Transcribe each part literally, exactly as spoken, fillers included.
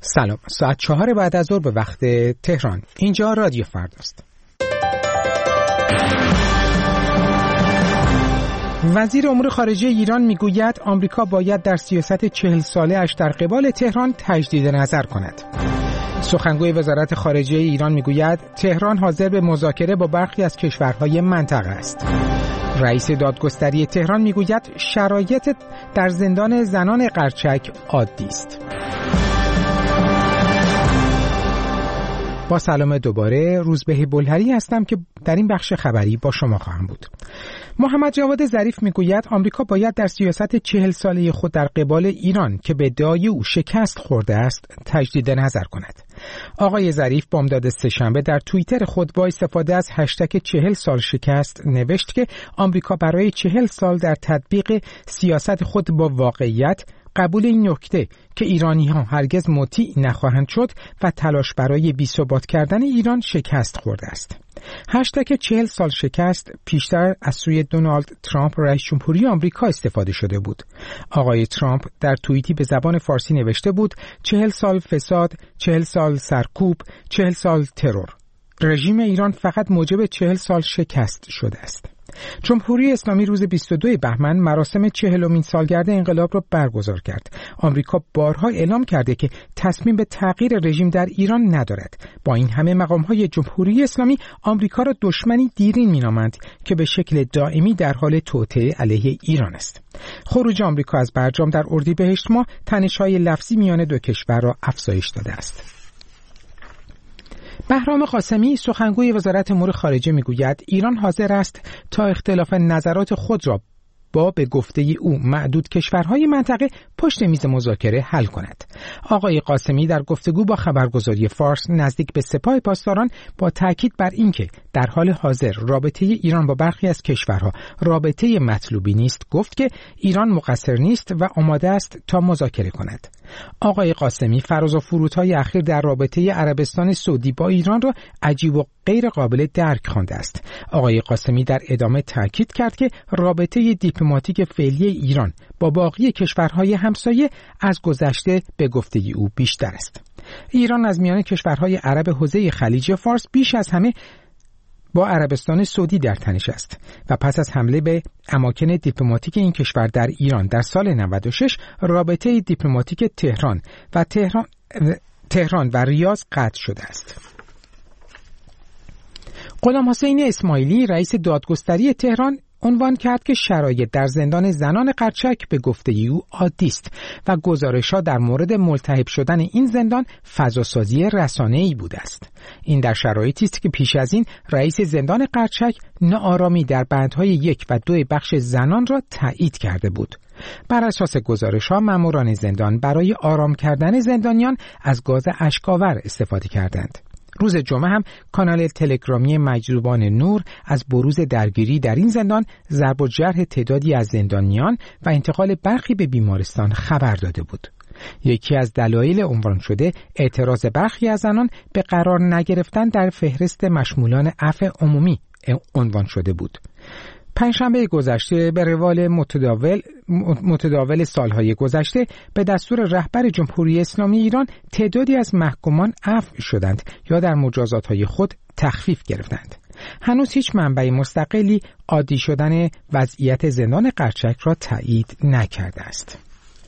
سلام، ساعت چهار بعد از ظهر به وقت تهران. اینجا رادیو فرداست. وزیر امور خارجه ایران میگوید آمریکا باید در سیاست چهل ساله اش در قبال تهران تجدید نظر کند. سخنگوی وزارت خارجه ایران میگوید تهران حاضر به مذاکره با برخی از کشورهای منطقه است. رئیس دادگستری تهران میگوید شرایط در زندان زنان قرچک عادی است. با سلام دوباره، روزبه بلهری هستم که در این بخش خبری با شما خواهم بود. محمد جواد ظریف میگوید آمریکا باید در سیاست چهل ساله خود در قبال ایران که به ادعای او شکست خورده است تجدید نظر کند. آقای ظریف بامداد سه‌شنبه در توییتر خود با استفاده از هشتگ چهل سال شکست نوشت که آمریکا برای چهل سال در تطبیق سیاست خود با واقعیت قبول این نکته که ایرانی‌ها هرگز مطیع نخواهند شد و تلاش برای بی‌ثبات کردن ایران شکست خورده است. هشتگ چهل سال شکست پیشتر از سوی دونالد ترامپ رئیس جمهوری آمریکا استفاده شده بود. آقای ترامپ در توییتی به زبان فارسی نوشته بود چهل سال فساد، چهل سال سرکوب، چهل سال ترور. رژیم ایران فقط موجب چهل سال شکست شده است. جمهوری اسلامی روز بیست و دوم بهمن مراسم چهلمین سالگرد انقلاب را برگزار کرد. آمریکا بارها اعلام کرده که تصمیم به تغییر رژیم در ایران ندارد. با این همه مقام‌های جمهوری اسلامی آمریکا را دشمنی دیرین می‌نامند که به شکل دائمی در حال توطئه علیه ایران است. خروج آمریکا از برجام در اردیبهشت ماه تنش‌های لفظی میان دو کشور را افزایش داده است. بهرام قاسمی سخنگوی وزارت امور خارجه میگوید ایران حاضر است تا اختلاف نظرات خود را با به گفته او معدود کشورهای منطقه پشت میز مذاکره حل کند. آقای قاسمی در گفتگو با خبرگزاری فارس نزدیک به سپاه پاسداران با تاکید بر اینکه در حال حاضر رابطه ایران با برخی از کشورها رابطه مطلوبی نیست گفت که ایران مقصر نیست و آماده است تا مذاکره کند. آقای قاسمی فراز و فرودهای اخیر در رابطه عربستان سعودی با ایران را عجیب و غیر قابل درک خوانده است. آقای قاسمی در ادامه تاکید کرد که رابطه دیپلماتیک فعلی ایران با باقی کشورهای همسایه از گذشته به گفته او بیشتر است. ایران از میان کشورهای عرب حوزه خلیج فارس بیش از همه با عربستان سعودی در تنش است و پس از حمله به اماکن دیپلماتیک این کشور در ایران در سال نود و شش رابطه دیپلماتیک تهران و تهران تهران و ریاض قطع شده است. غلام حسین اسماعیلی رئیس دادگستری تهران عنوان کرد که شرایط در زندان زنان قرچک به گفته او عادی است و گزارش‌ها در مورد ملتهب شدن این زندان فضاسازی رسانه‌ای بوده است. این در شرایطی است که پیش از این رئیس زندان قرچک ناآرامی در بندهای یک و دو بخش زنان را تایید کرده بود. بر اساس گزارش‌ها ماموران زندان برای آرام کردن زندانیان از گاز اشک‌آور استفاده کردند. روز جمعه هم کانال تلگرامی مجذوبان نور از بروز درگیری در این زندان، ضرب و جرح تعدادی از زندانیان و انتقال برخی به بیمارستان خبر داده بود. یکی از دلایل عنوان شده اعتراض برخی از زنان به قرار نگرفتن در فهرست مشمولان عفو عمومی عنوان شده بود. پنجشنبه گذشته به روال متداول متداول سالهای گذشته به دستور رهبر جمهوری اسلامی ایران تعدادی از محکومان عفو شدند یا در مجازات‌های خود تخفیف گرفتند. هنوز هیچ منبع مستقلی عادی شدن وضعیت زندان قرچک را تایید نکرده است.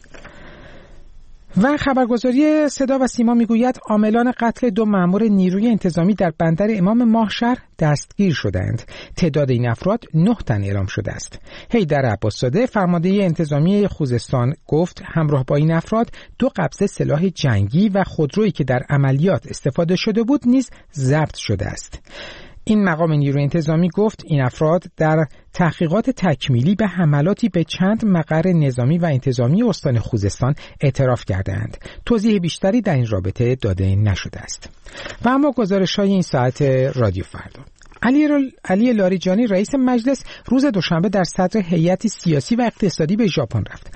و خبرگزاری صدا و سیما میگوید عاملان قتل دو مأمور نیروی انتظامی در بندر امام ماهشهر دستگیر شدند. تعداد این افراد نه تن اعلام شده است. حیدر عباس‌زاده فرمانده انتظامی خوزستان گفت همراه با این افراد دو قبضه سلاح جنگی و خودرویی که در عملیات استفاده شده بود نیز ضبط شده است. این مقام نیروی انتظامی گفت این افراد در تحقیقات تکمیلی به حملاتی به چند مقر نظامی و انتظامی استان خوزستان اعتراف کردند. توضیح بیشتری در این رابطه داده نشده است. و اما گزارش‌های این ساعت رادیو فردا. علی, علی لاریجانی رئیس مجلس روز دوشنبه در صدر هیئتی سیاسی و اقتصادی به ژاپن رفت.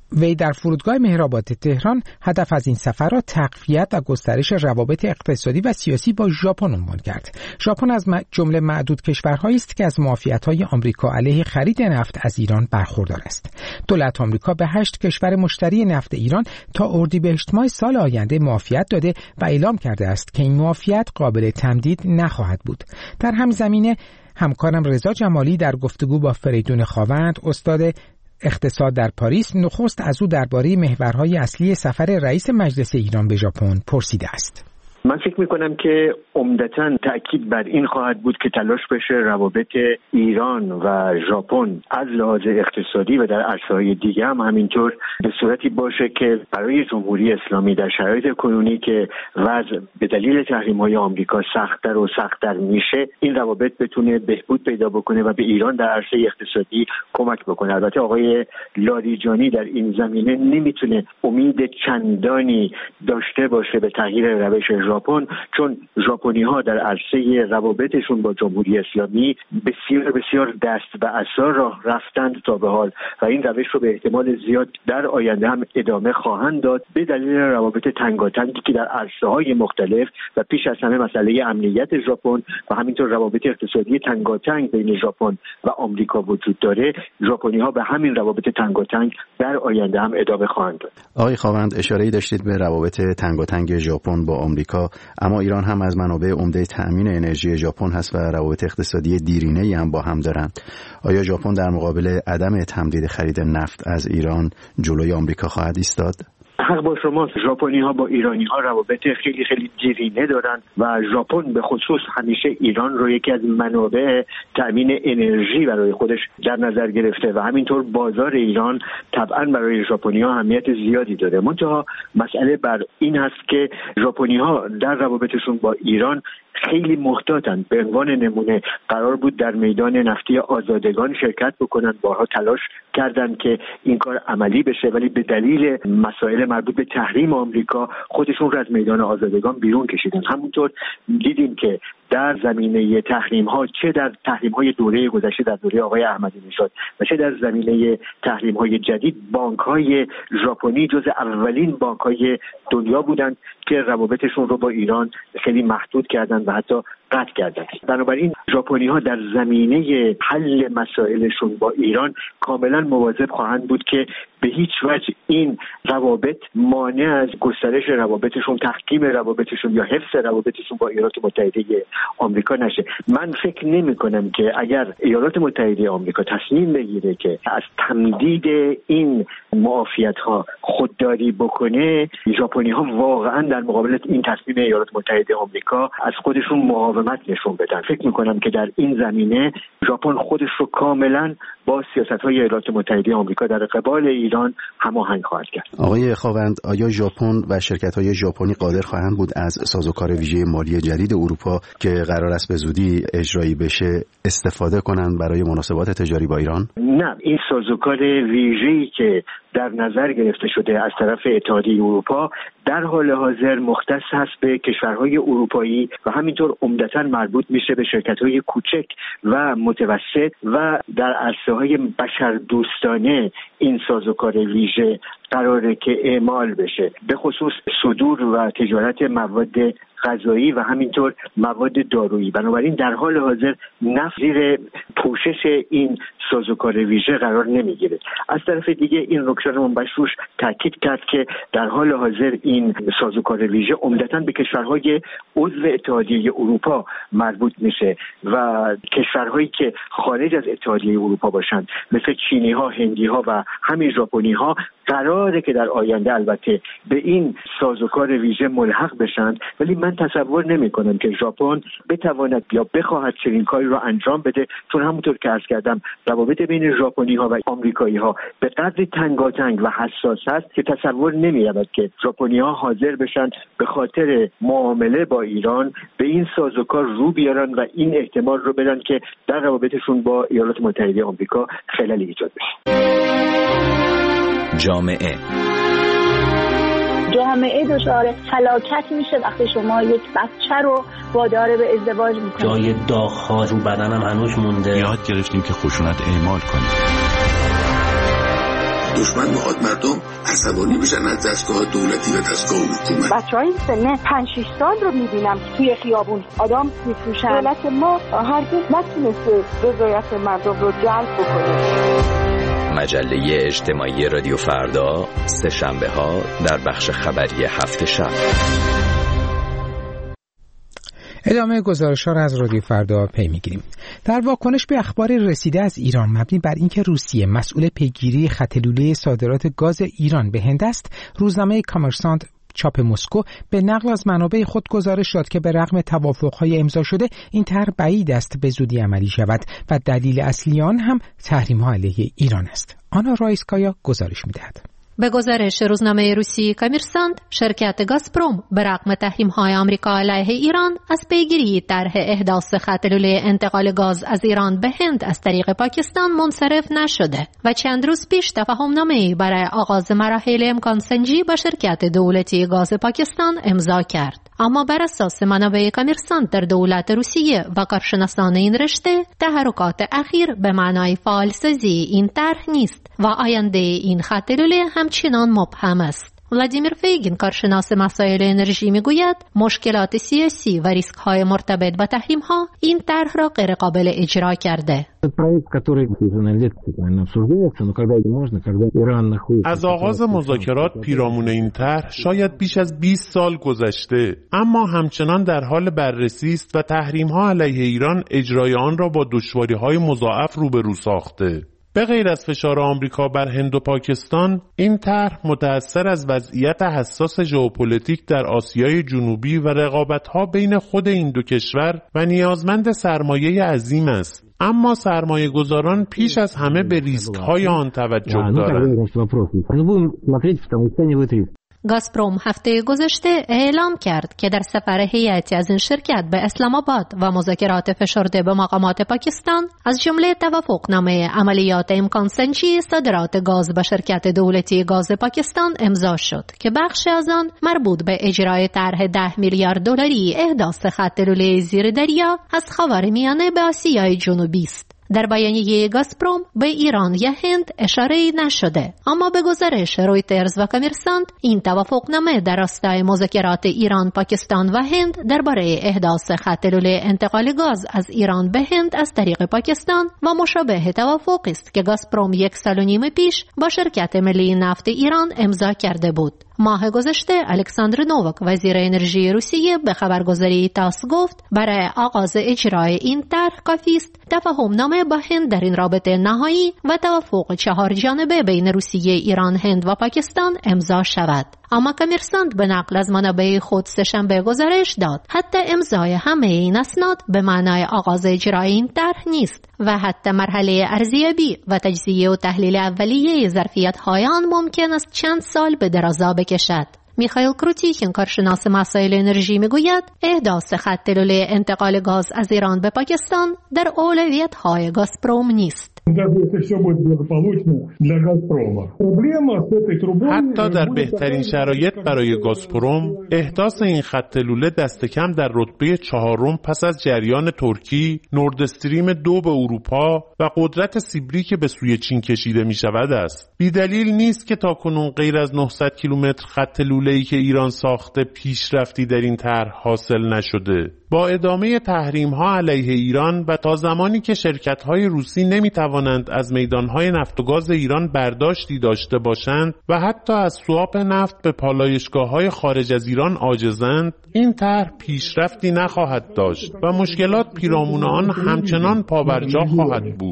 وی در فرودگاه مهرآباد تهران هدف از این سفر را تقویت و گسترش روابط اقتصادی و سیاسی با ژاپن عنوان کرد. ژاپن از جمله معدود کشورهایی است که از معافیت‌های آمریکا علیه خرید نفت از ایران برخوردار است. دولت آمریکا به هشت کشور مشتری نفت ایران تا اردیبهشت ماه سال آینده معافیت داده و اعلام کرده است که این معافیت قابل تمدید نخواهد بود. در همین زمینه همکارم رضا جمالی در گفتگو با فریدون خاوند، استاد اقتصاد در پاریس، نخست از او درباره محورهای اصلی سفر رئیس مجلس ایران به ژاپن پرسیده است. من فکر میکنم که عمدتاً تأکید بر این خواهد بود که تلاش بشه روابط ایران و ژاپن از لحاظ اقتصادی و در عرصه‌های دیگه هم همینطور به صورتی باشه که برای جمهوری اسلامی در شرایط کنونی که وضع به دلیل تحریم‌های آمریکا سخت‌تر و سخت‌تر میشه، این روابط بتونه بهبود پیدا بکنه و به ایران در عرصه اقتصادی کمک بکنه. البته آقای لاریجانی در این زمینه نمیتونه امید چندانی داشته باشه به تغییر روش ژاپن، چون ژاپنی‌ها در عرصه روابطشون با جمهوری اسلامی بسیار بسیار دست به عصا راه رفتند تا به حال و این روش رو به احتمال زیاد در آینده هم ادامه خواهند داد به دلیل روابط تنگاتنگی که در عرصه‌های مختلف و پیش از همه مسئله امنیت ژاپن و همینطور روابط اقتصادی تنگاتنگ بین ژاپن و آمریکا وجود داره. ژاپنی‌ها به همین روابط تنگاتنگ در آینده هم ادامه خواهند داد. آقای خاوند، اشاره‌ای داشتید به روابط تنگاتنگ ژاپن با آمریکا، اما ایران هم از منابع عمده تأمین انرژی ژاپن هست و روابط اقتصادی دیرینه‌ای هم با هم دارند. آیا ژاپن در مقابل عدم تمدید خرید نفت از ایران جلوی آمریکا خواهد ایستاد؟ حق با شماست. ژاپنی‌ها با ایرانی‌ها روابط خیلی خیلی دیرینه دارن و ژاپن به خصوص همیشه ایران رو یکی از منابع تأمین انرژی برای خودش در نظر گرفته و همینطور بازار ایران طبعاً برای ژاپنی‌ها اهمیت زیادی داره. منتها مسئله بر این هست که ژاپنی‌ها در روابطشون با ایران خیلی محتاطن. به عنوان نمونه قرار بود در میدان نفتی آزادگان شرکت بکنن، بارها تلاش کردند که این کار عملی بشه، ولی به دلیل مسائل مربوط به تحریم آمریکا خودشون رو از میدان آزادگان بیرون کشیدن. همونطور دیدیم که در زمینه تحریم ها، چه در تحریم های دوره گذشته در دوره آقای احمدی نژاد و چه در زمینه تحریم های جدید، بانک های ژاپنی جز اولین بانک های دنیا بودند که روابطشون رو با ایران خیلی محدود کردند و حتی قطع کردند. بنابراین ژاپنی ها در زمینه حل مسائلشون با ایران کاملا مواظب خواهند بود که به هیچ وجه این روابط مانع از گسترش روابطشون، تحکیم روابطشون یا حفظ روابطشون با ایالات متحده آمریکا نشه. من فکر نمی کنم که اگر ایالات متحده آمریکا تصمیم بگیره که از تمدید این معافیت ها خودداری بکنه، ژاپنی ها واقعا در مقابل این تصمیم ایالات متحده آمریکا از خودشون مقاومت نشون بدن. فکر می کنم که در این زمینه ژاپن خودش رو کاملا با سیاست‌های ایالات متحده آمریکا در قبال ایران هماهنگ خواهد کرد. آقای خاوند، آیا ژاپن و شرکت‌های ژاپنی قادر خواهند بود از سازوکار ویژه مالی جدید اروپا که قرار است به زودی اجرایی بشه استفاده کنند برای مناسبات تجاری با ایران؟ نه، این سازوکار ویژه‌ای که در نظر گرفته شده از طرف اتحادیه اروپا در حال حاضر مختص هست به کشورهای اروپایی و همینطور عمدتاً مربوط میشه به شرکت‌های کوچک و متوسط و در عرصه‌های بشردوستانه این سازوکار ویژه قراره که اعمال بشه، به خصوص صدور و تجارت مواد غذایی و همینطور مواد دارویی. بنابراین در حال حاضر نفت زیر پوشش این سازوکار ویژه قرار نمیگیره. از طرف دیگه این رکشان منبعث روش تاکید کرد که در حال حاضر این سازوکار ویژه عمدتاً به کشورهای عضو اتحادیه اروپا مربوط میشه و کشورهایی که خارج از اتحادیه اروپا باشند مثل چینی ها، هندی ها و همین ژاپنی ها قراره که در آینده البته به این سازوکار ویژه ملحق بشن، ولی من تصور نمی کنم که ژاپن بتواند یا بخواهد چنین کاری را انجام بده، چون همونطور که عرض کردم روابط بین ژاپنی ها و آمریکایی ها به قدری تنگاتنگ و حساس است که تصور نمی رود که ژاپنی ها حاضر بشن به خاطر معامله با ایران به این سازوکار رو بیارن و این احتمال رو بدن که در روابطشون با ایالات متحده آمریکا خللی ایجاد بشه. جامعه جامعه دچار فلاکت میشه وقتی شما یک بچه رو وادار به ازدواج میکنید. جای داغ‌ها رو بدنم هنوز مونده. یاد گرفتیم که خشونت اعمال کنیم. دشمن میخواد مردم عصبانی بشن از دستگاه دولتی و دستگاه حکومت. بچهای سن پنج شش سال رو میبینم که توی خیابون آدم میفروشن. دولت ما هرگز نتونسته رضایت مردم رو جلب بکنه. مجله اجتماعی رادیو فردا سه شنبه ها در بخش خبری هفت شب. ادامه گزارش‌ها را از رادیو فردا پی می‌گیریم. در واکنش به اخبار رسیده از ایران مبنی بر اینکه روسیه مسئول پیگیری خط لوله صادرات گاز ایران به هند است، روزنامه کامرسانت چاپ مسکو به نقل از منابع خود گزارش داد که به رغم توافق‌های امضا شده این طرح بعید است به زودی عملی شود و دلیل اصلی آن هم تحریم‌ها علیه ایران است. آنا رایسکایا گزارش می‌دهد. به گزارش روزنامه روسی کامرسانت، شرکت گازپروم به رغم تحریم‌های آمریکا علیه ایران از پیگیری طرح احداث خط لوله انتقال گاز از ایران به هند از طریق پاکستان منصرف نشده و چند روز پیش تفاهم‌نامه‌ای برای آغاز مراحل امکان سنجی با شرکت دولتی گاز پاکستان امضا کرد. اما بر اساس منابع کامرسانت در دولت روسیه و کارشناسان این رشته، تحرکات اخیر به معنای فعالسازی این طرح نیست و آینده این خط لوله همچنان مبهم است. ولادیمیر فیگین، کارشناس مسائل انرژی، میگوید مشکلات سیاسی و ریسک‌های مرتبط با تحریم‌ها این طرح را غیر قابل اجرا کرده. از آغاز مذاکرات پیرامون این طرح شاید بیش از بیست سال گذشته، اما همچنان در حال بررسی است و تحریم‌ها علیه ایران اجرای آن را با دشواری‌های مضاعف روبرو ساخته. به غیر از فشار آمریکا بر هند و پاکستان، این طرح متأثر از وضعیت حساس ژئوپلیتیک در آسیای جنوبی و رقابت‌ها بین خود این دو کشور و نیازمند سرمایه عظیم است. اما سرمایه گذاران پیش از همه به ریسک‌های آن توجه دارند. گازپروم هفته گذشته اعلام کرد که در سفر هیئتی از این شرکت به اسلام آباد و مذاکرات فشرده به مقامات پاکستان، از جمله توافقنامه عملیات امکان سنجی صادرات گاز به شرکت دولتی گاز پاکستان امضا شد که بخش از آن مربوط به اجرای طرح ده میلیارد دلاری احداث خط لوله زیر دریا از خاورمیانه به آسیای جنوبی است. در بیانیه گازپروم به ایران یا هند اشاره‌ای نشده، اما به گزارش رویترز و کامرسانت این توافقنامه در راستای مذاکرات ایران، پاکستان و هند درباره احداث خط لوله انتقال گاز از ایران به هند از طریق پاکستان و مشابه توافقی است که گازپروم یک سال و نیم پیش با شرکت ملی نفت ایران امضا کرده بود. ماه گذشته الکساندر نووک، وزیر انرژی روسیه، به خبرگزاری تاس گفت برای آغاز اجرای این طرح کافی است تفاهمنامه با هند در این رابطه نهایی و توافق چهار جانبه بین روسیه، ایران، هند و پاکستان امضا شود. اما کامرسانت به نقل از منابع خود سه‌شنبه گزارش داد حتی امضای همه این اسناد به معنای آغاز اجرای این طرح نیست و حتی مرحله ارزیابی و تجزیه و تحلیل اولیه ظرفیت‌های آن ممکن است چند سال به درازا بکشد. میخائیل کروتیکین، کارشناس مسائل انرژی، میگوید احداث خط لوله انتقال گاز از ایران به پاکستان در اولویت‌های گازپروم نیست. حتی در بهترین شرایط برای گازپروم، احداث این خط لوله دست کم در رتبه چهارم پس از جریان ترکی، نورد استریم دو به اروپا و قدرت سیبری که به سوی چین کشیده می شود است. بی دلیل نیست که تاکنون غیر از نهصد کیلومتر خط لوله‌ای که ایران ساخته پیشرفتی در این طرح حاصل نشده. با ادامه تحریم‌ها علیه ایران و تا زمانی که شرکت‌های روسی نمی‌توانند از میدان‌های نفت و گاز ایران برداشتی داشته باشند و حتی از سواپ نفت به پالایشگاه‌های خارج از ایران عاجزند، این طرح پیشرفتی نخواهد داشت و مشکلات پیرامون آن همچنان پابرجا خواهد بود.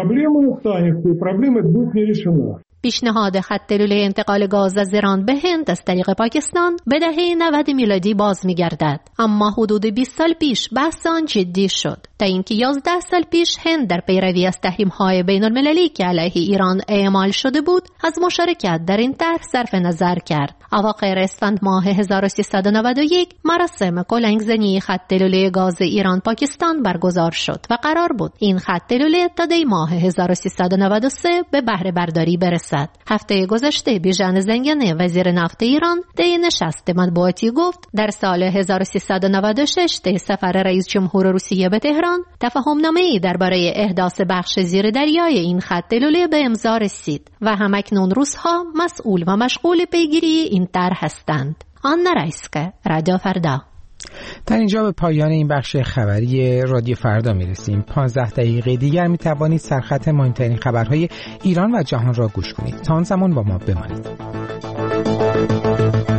پیشنهاد خط لوله انتقال گاز از ایران به هند از طریق پاکستان به دهه نود میلادی باز می‌گردد، اما حدود بیست سال پیش بحث آن جدی شد تا اینکه یازده سال پیش هند در پیروی از تحریم‌های بین‌المللی که علیه ایران اعمال شده بود از مشارکت در این طرح صرف نظر کرد. اواخر اسفند ماه هزار و سیصد و نود و یک مراسم کلنگ‌زنی خط لوله گاز ایران پاکستان برگزار شد و قرار بود این خط لوله تا دی ماه هزار و سیصد و نود و سه به بهره برداری برسد. رسد. هفته گذشته بیژن زنگنه وزیر نفت ایران در نشست مطبوعاتی گفت در سال هزار و سیصد و نود و شش در سفر رئیس جمهور روسیه به تهران تفاهم‌نامه‌ای درباره احداث بخش زیر دریای این خط لوله به امضا رسید و همکنون روس‌ها مسئول و مشغول پیگیری این طرح هستند. آنا رایسکا، رادیو فردا. در اینجا به پایان این بخش خبری رادیو فردا میرسیم. پانزده دقیقه دیگر میتوانید سرخط مهمترین خبرهای ایران و جهان را گوش کنید. تا آن زمان با ما بمانید.